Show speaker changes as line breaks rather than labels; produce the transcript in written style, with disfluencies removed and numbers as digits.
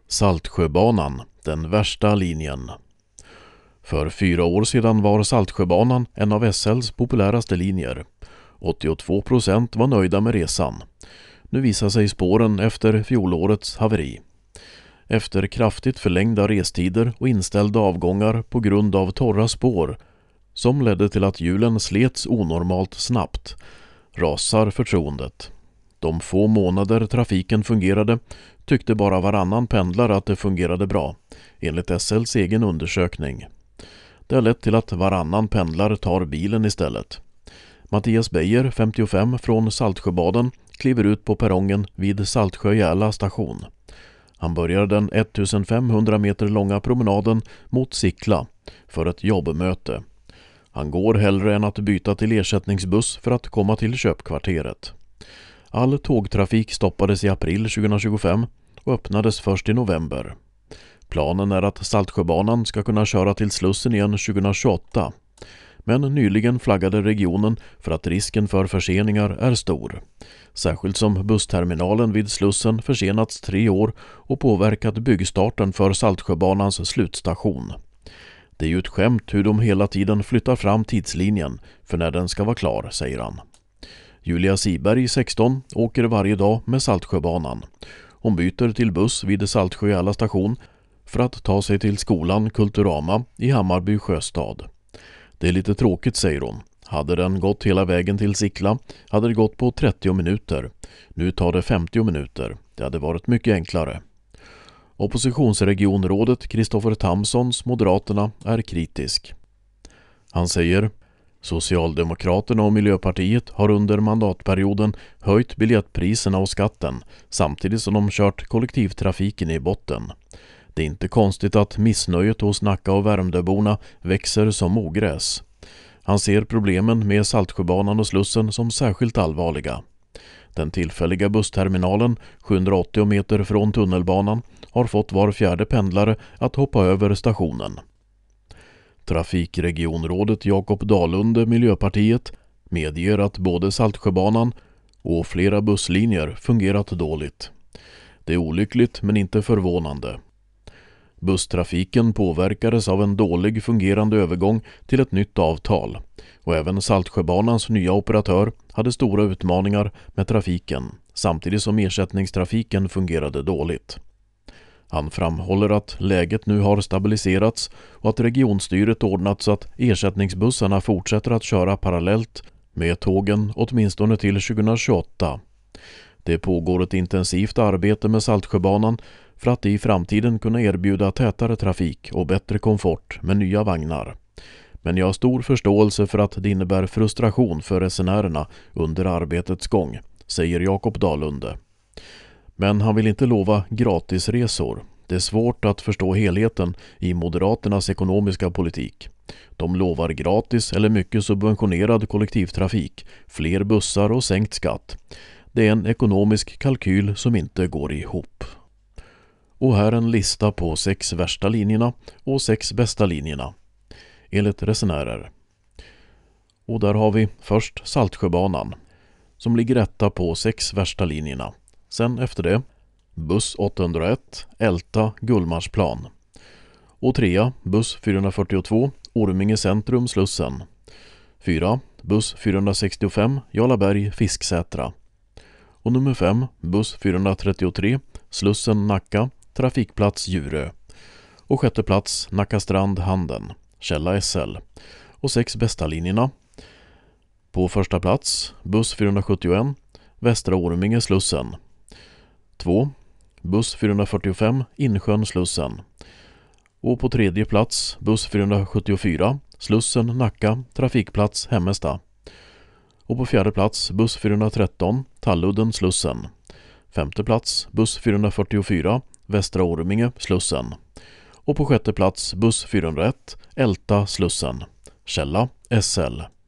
Saltsjöbanan, den värsta linjen. För 4 år sedan var Saltsjöbanan en av SLs populäraste linjer. 82% var nöjda med resan. Nu visar sig spåren efter fjolårets haveri. Efter kraftigt förlängda restider och inställda avgångar på grund av torra spår som ledde till att hjulen slets onormalt snabbt, rasar förtroendet. De få månader trafiken fungerade tyckte bara varannan pendlare att det fungerade bra, enligt SLs egen undersökning. Det har lett till att varannan pendlare tar bilen istället. Mattias Beijer, 55, från Saltsjöbaden kliver ut på perrongen vid Saltsjö-Järla station. Han börjar den 1500 meter långa promenaden mot Sickla för ett jobbmöte. Han går hellre än att byta till ersättningsbuss för att komma till köpkvarteret. All tågtrafik stoppades i april 2025 och öppnades först i november. Planen är att Saltsjöbanan ska kunna köra till Slussen igen 2028. Men nyligen flaggade regionen för att risken för förseningar är stor. Särskilt som bussterminalen vid Slussen försenats 3 år och påverkat byggstarten för Saltsjöbanans slutstation. Det är ju ett skämt hur de hela tiden flyttar fram tidslinjen för när den ska vara klar, säger han. Julia Siberg, 16, åker varje dag med Saltsjöbanan. Hon byter till buss vid Saltsjö-Järla station för att ta sig till skolan Kulturama i Hammarby sjöstad. Det är lite tråkigt, säger hon. Hade den gått hela vägen till Sickla hade det gått på 30 minuter. Nu tar det 50 minuter. Det hade varit mycket enklare. Oppositionsregionrådet Kristoffer Tamsons Moderaterna är kritisk. Han säger: Socialdemokraterna och Miljöpartiet har under mandatperioden höjt biljettpriserna och skatten samtidigt som de kört kollektivtrafiken i botten. Det är inte konstigt att missnöjet hos Nacka och Värmdöborna växer som ogräs. Han ser problemen med Saltsjöbanan och Slussen som särskilt allvarliga. Den tillfälliga bussterminalen, 780 meter från tunnelbanan, har fått var 4:e pendlare att hoppa över stationen. Trafikregionrådet Jakob Dalunde, Miljöpartiet, medger att både Saltsjöbanan och flera busslinjer fungerat dåligt. Det är olyckligt men inte förvånande. Busstrafiken påverkades av en dålig fungerande övergång till ett nytt avtal och även Saltsjöbanans nya operatör hade stora utmaningar med trafiken samtidigt som ersättningstrafiken fungerade dåligt. Han framhåller att läget nu har stabiliserats och att regionstyret ordnat så att ersättningsbussarna fortsätter att köra parallellt med tågen åtminstone till 2028. Det pågår ett intensivt arbete med Saltsjöbanan för att i framtiden kunna erbjuda tätare trafik och bättre komfort med nya vagnar. Men jag har stor förståelse för att det innebär frustration för resenärerna under arbetets gång, säger Jakob Dalunde. Men han vill inte lova gratisresor. Det är svårt att förstå helheten i Moderaternas ekonomiska politik. De lovar gratis eller mycket subventionerad kollektivtrafik, fler bussar och sänkt skatt. Det är en ekonomisk kalkyl som inte går ihop. Och här en lista på 6 värsta linjerna och 6 bästa linjerna, enligt resenärer. Och där har vi först Saltsjöbanan, som ligger etta på 6 värsta linjerna. Sen efter det, buss 801, Älta, Gullmarsplan. Och 3, buss 442, Orminge centrum, Slussen. 4, buss 465, Jarlaberg, Fisksätra. Och nummer 5, buss 433, Slussen, Nacka, trafikplats Djurö. Och 6:e plats, Nacka strand, Handen, Källa SL. Och 6 bästa linjerna. På första plats, buss 471, Västra Orminge, Slussen. 2, buss 445, Insjön, Slussen. Och på 3:e plats, buss 474, Slussen, Nacka, trafikplats Hemmesta. Och på 4:e plats, buss 413, Talludden, Slussen. 5:e plats, buss 444, Västra Orminge, Slussen. Och på 6:e plats, buss 401, Älta, Slussen, Källa SL.